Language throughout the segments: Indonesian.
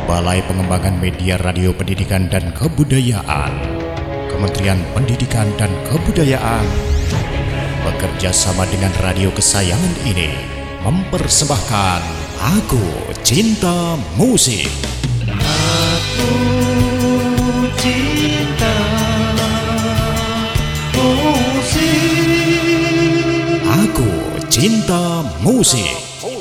Balai Pengembangan Media Radio Pendidikan dan Kebudayaan, Kementerian Pendidikan dan Kebudayaan, bekerja sama dengan radio kesayangan ini mempersembahkan Aku Cinta Musik. Aku cinta musik. Aku Cinta Musik.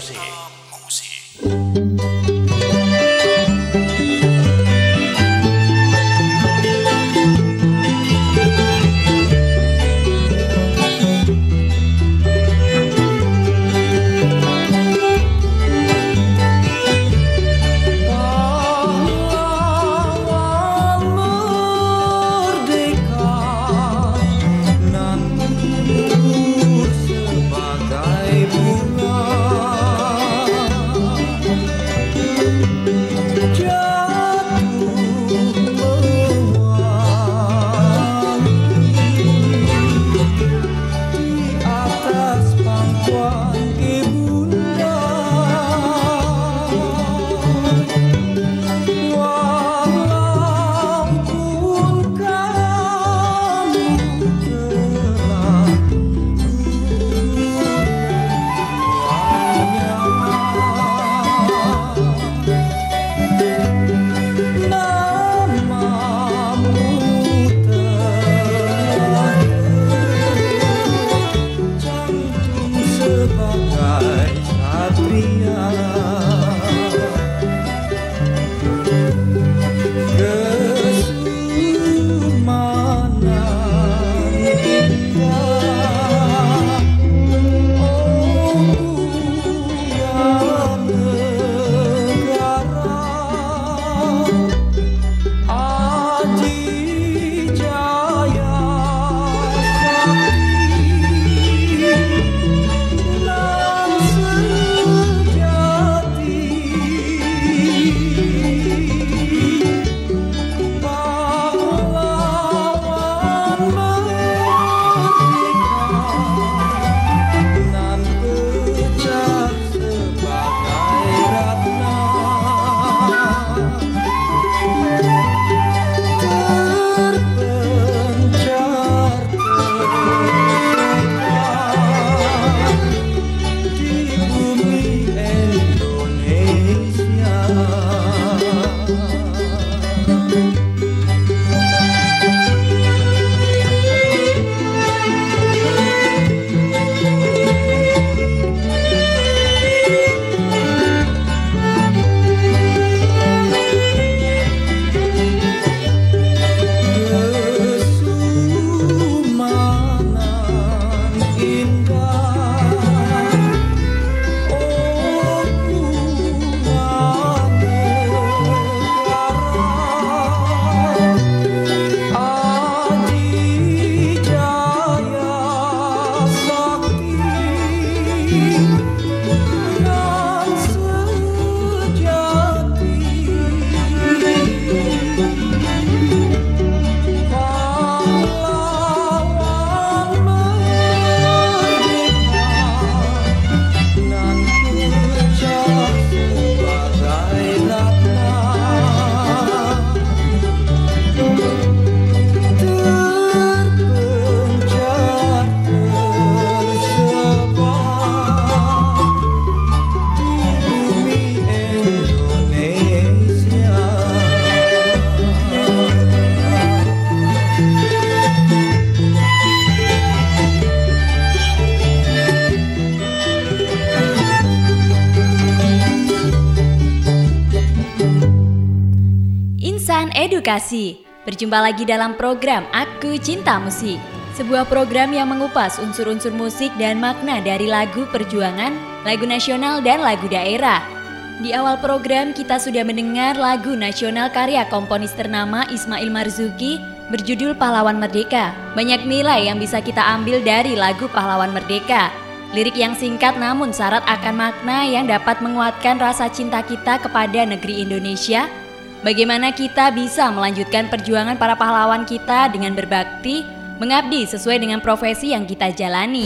Edukasi. Berjumpa lagi dalam program Aku Cinta Musik, sebuah program yang mengupas unsur-unsur musik dan makna dari lagu perjuangan, lagu nasional dan lagu daerah. Di awal program kita sudah mendengar lagu nasional karya komponis ternama Ismail Marzuki berjudul Pahlawan Merdeka. Banyak nilai yang bisa kita ambil dari lagu Pahlawan Merdeka. Lirik yang singkat namun syarat akan makna yang dapat menguatkan rasa cinta kita kepada negeri Indonesia. Bagaimana kita bisa melanjutkan perjuangan para pahlawan kita dengan berbakti, mengabdi sesuai dengan profesi yang kita jalani.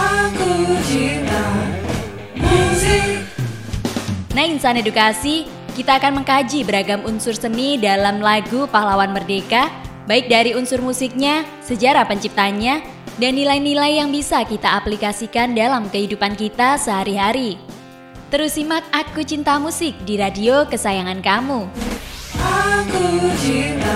Aku cinta musik. Nah, Insan Edukasi, Kita akan mengkaji beragam unsur seni dalam lagu Pahlawan Merdeka, baik dari unsur musiknya, sejarah penciptanya, dan nilai-nilai yang bisa kita aplikasikan dalam kehidupan kita sehari-hari. Terus simak Aku Cinta Musik di radio kesayangan kamu. Aku cinta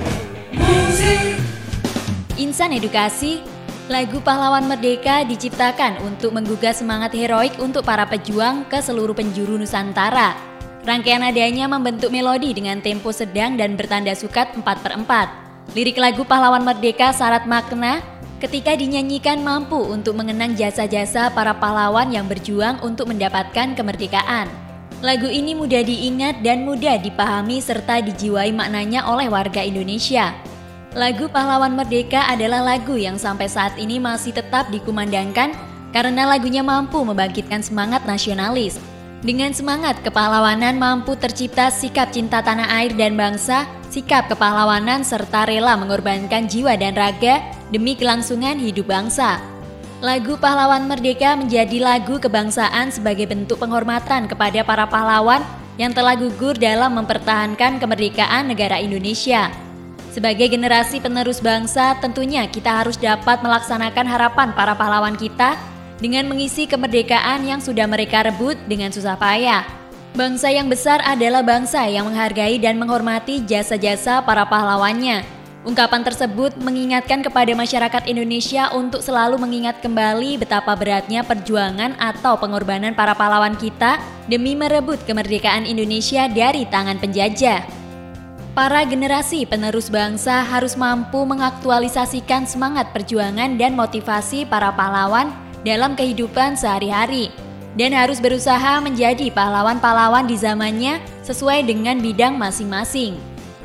musik. Insan Edukasi, lagu Pahlawan Merdeka diciptakan untuk menggugah semangat heroik untuk para pejuang ke seluruh penjuru Nusantara. Rangkaian nadanya membentuk melodi dengan tempo sedang dan bertanda sukat 4/4. Lirik lagu Pahlawan Merdeka syarat makna ketika dinyanyikan mampu untuk mengenang jasa-jasa para pahlawan yang berjuang untuk mendapatkan kemerdekaan. Lagu ini mudah diingat dan mudah dipahami serta dijiwai maknanya oleh warga Indonesia. Lagu Pahlawan Merdeka adalah lagu yang sampai saat ini masih tetap dikumandangkan karena lagunya mampu membangkitkan semangat nasionalis. Dengan semangat kepahlawanan mampu tercipta sikap cinta tanah air dan bangsa, sikap kepahlawanan serta rela mengorbankan jiwa dan raga demi kelangsungan hidup bangsa. Lagu Pahlawan Merdeka menjadi lagu kebangsaan sebagai bentuk penghormatan kepada para pahlawan yang telah gugur dalam mempertahankan kemerdekaan negara Indonesia. Sebagai generasi penerus bangsa, tentunya kita harus dapat melaksanakan harapan para pahlawan kita dengan mengisi kemerdekaan yang sudah mereka rebut dengan susah payah. Bangsa yang besar adalah bangsa yang menghargai dan menghormati jasa-jasa para pahlawannya. Ungkapan tersebut mengingatkan kepada masyarakat Indonesia untuk selalu mengingat kembali betapa beratnya perjuangan atau pengorbanan para pahlawan kita demi merebut kemerdekaan Indonesia dari tangan penjajah. Para generasi penerus bangsa harus mampu mengaktualisasikan semangat perjuangan dan motivasi para pahlawan dalam kehidupan sehari-hari dan harus berusaha menjadi pahlawan-pahlawan di zamannya sesuai dengan bidang masing-masing.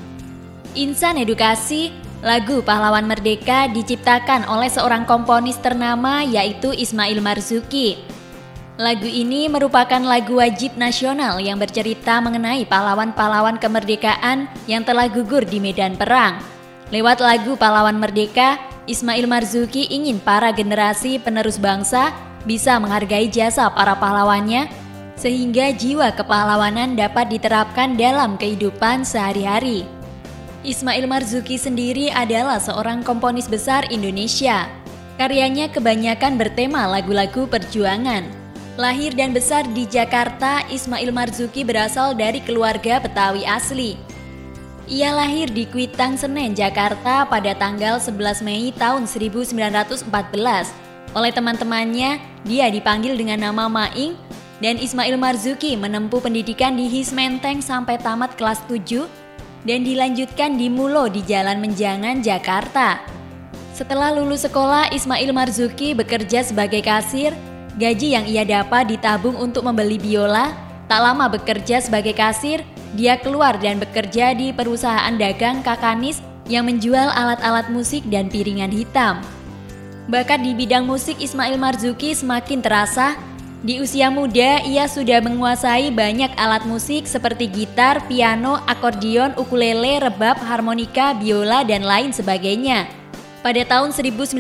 Insan Edukasi, lagu Pahlawan Merdeka diciptakan oleh seorang komponis ternama yaitu Ismail Marzuki. Lagu ini merupakan lagu wajib nasional yang bercerita mengenai pahlawan-pahlawan kemerdekaan yang telah gugur di medan perang. Lewat lagu Pahlawan Merdeka, Ismail Marzuki ingin para generasi penerus bangsa bisa menghargai jasa para pahlawannya sehingga jiwa kepahlawanan dapat diterapkan dalam kehidupan sehari-hari. Ismail Marzuki sendiri adalah seorang komponis besar Indonesia. Karyanya kebanyakan bertema lagu-lagu perjuangan. Lahir dan besar di Jakarta, Ismail Marzuki berasal dari keluarga Betawi asli. Ia lahir di Kuitang, Senen, Jakarta pada tanggal 11 Mei tahun 1914. Oleh teman-temannya, dia dipanggil dengan nama Maing dan Ismail Marzuki menempuh pendidikan di Hismenteng sampai tamat kelas 7 dan dilanjutkan di Mulo di Jalan Menjangan, Jakarta. Setelah lulus sekolah, Ismail Marzuki bekerja sebagai kasir. Gaji yang ia dapat ditabung untuk membeli biola. Tak lama bekerja sebagai kasir, dia keluar dan bekerja di perusahaan dagang Kakanis yang menjual alat-alat musik dan piringan hitam. Bakat di bidang musik Ismail Marzuki semakin terasa. Di usia muda, ia sudah menguasai banyak alat musik seperti gitar, piano, akordeon, ukulele, rebab, harmonika, biola, dan lain sebagainya. Pada tahun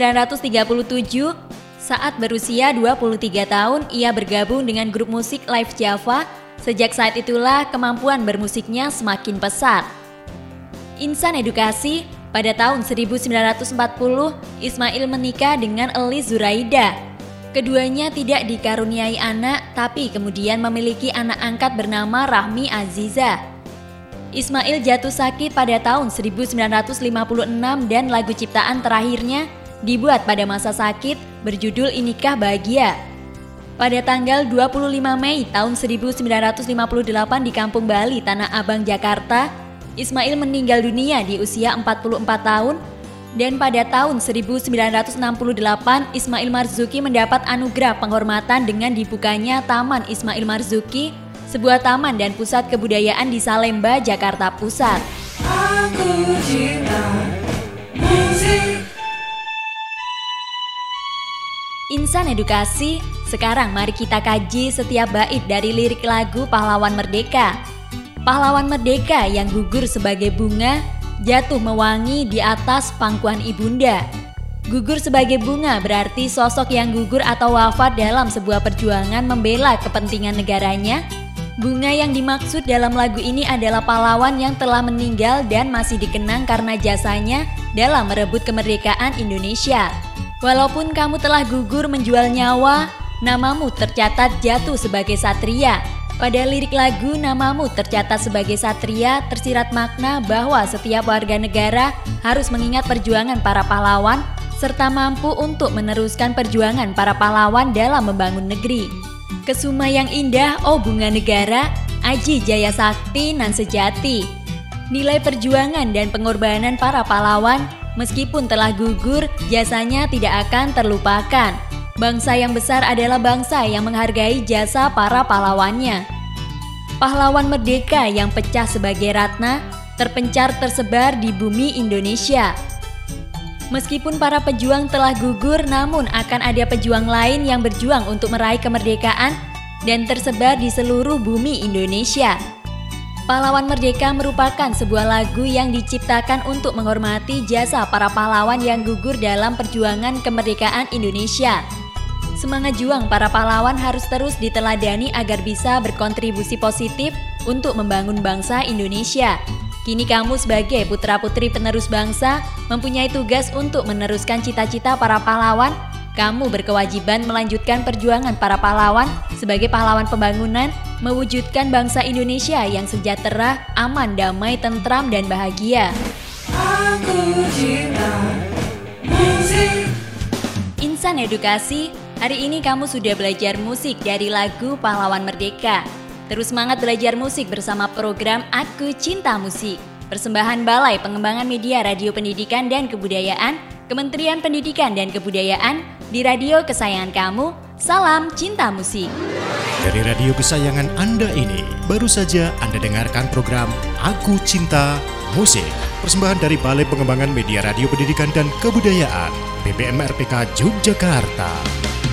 1937, saat berusia 23 tahun, ia bergabung dengan grup musik Live Java. Sejak saat itulah kemampuan bermusiknya semakin pesat. Insan Edukasi, pada tahun 1940, Ismail menikah dengan Elis Zuraida. Keduanya tidak dikaruniai anak, tapi kemudian memiliki anak angkat bernama Rahmi Aziza. Ismail jatuh sakit pada tahun 1956 dan lagu ciptaan terakhirnya dibuat pada masa sakit berjudul Inikah Bahagia. Pada tanggal 25 Mei tahun 1958 di Kampung Bali, Tanah Abang, Jakarta, Ismail meninggal dunia di usia 44 tahun dan pada tahun 1968 Ismail Marzuki mendapat anugerah penghormatan dengan dibukanya Taman Ismail Marzuki, sebuah taman dan pusat kebudayaan di Salemba, Jakarta Pusat. Aku cinta musik. Insan Edukasi, sekarang mari kita kaji setiap bait dari lirik lagu Pahlawan Merdeka. Pahlawan Merdeka yang gugur sebagai bunga, jatuh mewangi di atas pangkuan ibunda. Gugur sebagai bunga berarti sosok yang gugur atau wafat dalam sebuah perjuangan membela kepentingan negaranya. Bunga yang dimaksud dalam lagu ini adalah pahlawan yang telah meninggal dan masih dikenang karena jasanya dalam merebut kemerdekaan Indonesia. Walaupun kamu telah gugur menjual nyawa, namamu tercatat jatuh sebagai satria. Pada lirik lagu namamu tercatat sebagai satria tersirat makna bahwa setiap warga negara harus mengingat perjuangan para pahlawan serta mampu untuk meneruskan perjuangan para pahlawan dalam membangun negeri. Kesuma yang indah, oh bunga negara, aji jaya sakti nan sejati. Nilai perjuangan dan pengorbanan para pahlawan meskipun telah gugur, jasanya tidak akan terlupakan. Bangsa yang besar adalah bangsa yang menghargai jasa para pahlawannya. Pahlawan merdeka yang pecah sebagai ratna, terpencar tersebar di bumi Indonesia. Meskipun para pejuang telah gugur, namun akan ada pejuang lain yang berjuang untuk meraih kemerdekaan dan tersebar di seluruh bumi Indonesia. Pahlawan Merdeka merupakan sebuah lagu yang diciptakan untuk menghormati jasa para pahlawan yang gugur dalam perjuangan kemerdekaan Indonesia. Semangat juang para pahlawan harus terus diteladani agar bisa berkontribusi positif untuk membangun bangsa Indonesia. Kini kamu sebagai putra-putri penerus bangsa mempunyai tugas untuk meneruskan cita-cita para pahlawan. Kamu berkewajiban melanjutkan perjuangan para pahlawan sebagai pahlawan pembangunan, mewujudkan bangsa Indonesia yang sejahtera, aman, damai, tentram, dan bahagia. Aku cinta musik. Insan Edukasi, hari ini kamu sudah belajar musik dari lagu Pahlawan Merdeka. Terus semangat belajar musik bersama program Aku Cinta Musik. Persembahan Balai Pengembangan Media Radio Pendidikan dan Kebudayaan, Kementerian Pendidikan dan Kebudayaan, di radio kesayangan kamu. Salam Cinta Musik. Dari radio kesayangan Anda ini, baru saja Anda dengarkan program Aku Cinta Musik. Persembahan dari Balai Pengembangan Media Radio Pendidikan dan Kebudayaan, BPM RPK Yogyakarta.